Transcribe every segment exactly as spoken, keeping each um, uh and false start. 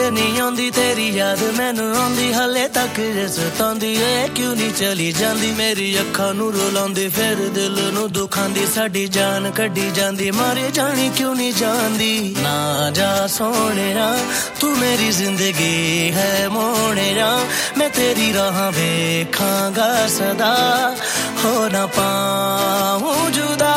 ये नहीं आंदी तेरी याद मैनू आंदी हले तक जे सतांदी ए क्यों नहीं चली जांदी मेरी अखां नू रुलांदी फिर दिल नू दुखांदी साडी जान कड्डी जांदी मारे जानी क्यों नहीं जांदी ना जा सोहणिया तू मेरी जिंदगी है मोहणिया मैं तेरी राह वेखांगा सदा हो ना पाऊं जुदा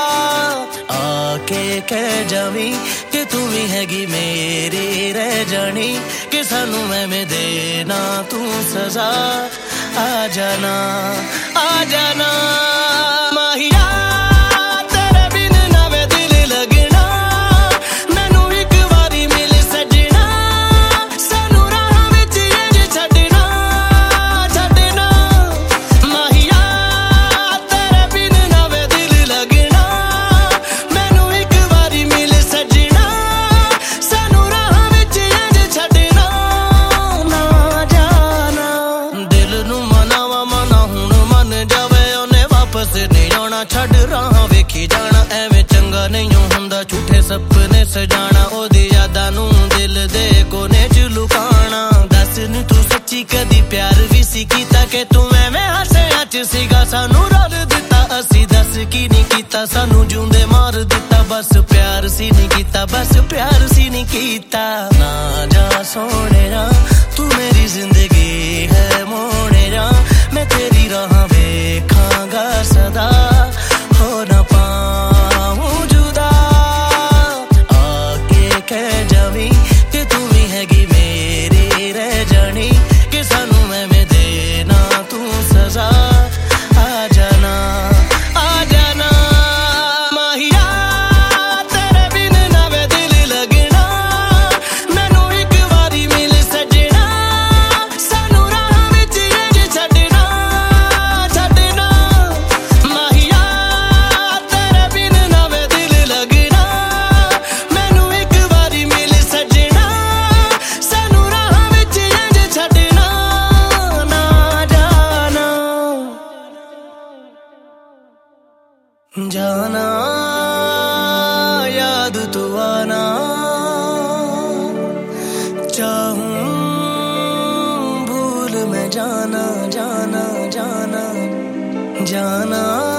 आके कह जावी कि तू भी हैगी मेरी रह जानी कि सानू मैं देना तू सजा आ जाना आ जाना माहिया तेरे बिन ना वे दिल लगना मैनू एक बारी मिल सजना सानू राह विच इंज छड्डना छड्डना माहिया तेरे बिन ना वे दिल लगना मैनू एक बारी मिल सजना सानू राह विच इंज छड्डना ना जाना दिल नू मनावा मना हुण मन जावे ओने वापस नहीं आना छड्ड राह वेखी जाना एवें चंगा नहीं हुंदा झूठे सपने सजाना ओदी यादां नू दिल दे कोने च लुकाना दस नी तू सच्ची कदी प्यार भी सी कीता कि तू एवें हसिया च सीगा सानू रल दिता असी दस की नहीं कीता सानू जूंदे मार दिता बस प्यार सी नहीं कीता बस प्यार सी नहीं कीता ना जा सोहणिया तू मेरी जिंदगी है मोहणिया मैं तेरी राह वेखांगा सदा हो ना पाऊं जुदा आके कह जावी कि तू भी हैगी मेरी रह जानी कि सानू मैं देना तू सजा आ जाना आ जाना माहिया तेरे बिन ना वे दिल लगना मैनू एक बारी मिल सजना सानू राह विच इंज छड्डना छड्डना माहिया तेरे बिन ना वे दिल लगना मैनू एक बारी मिल सजना सानू राह विच इंज छड्डना ना जाना जाना याद तू आना चाहूं भूल मैं जाना जाना जाना जाना